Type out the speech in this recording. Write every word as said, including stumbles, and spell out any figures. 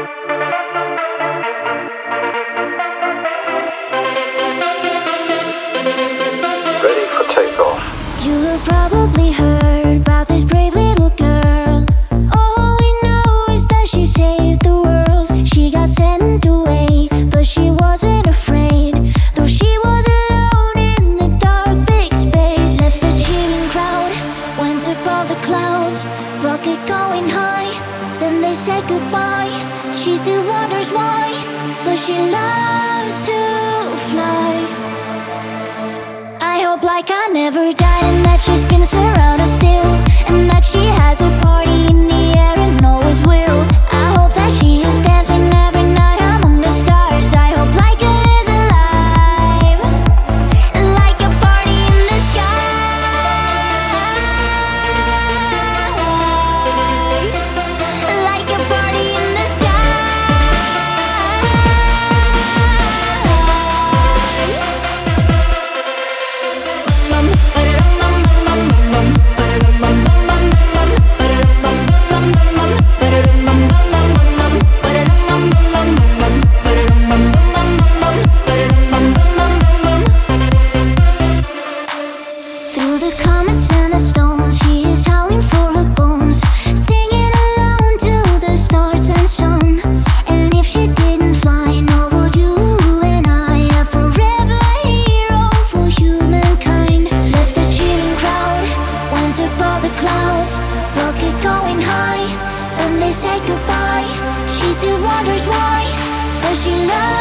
Ready for takeoff. You have probably heard about this brave little girl. All we know is that she saved the world. She got sent away, but she wasn't afraid. Though she was alone in the dark big space. Left the cheering crowd, went above the clouds. Rocket going high, then they said goodbye. She still wonders why, but she loves to fly. I hope like I never died, and that she spins around us still, and that she has a party in the air and always will. I hope that she is dancing every night among the stars. I hope like it is alive, like a party in the sky, like a party in the sky. Through the comets and the stones, she is howling for her bones, singing alone to the stars and sun. And if she didn't fly, nor would you and I, a forever hero for humankind. Left the cheering crowd, went above the clouds, rocket going high, and they said goodbye. She still wonders why, but she loves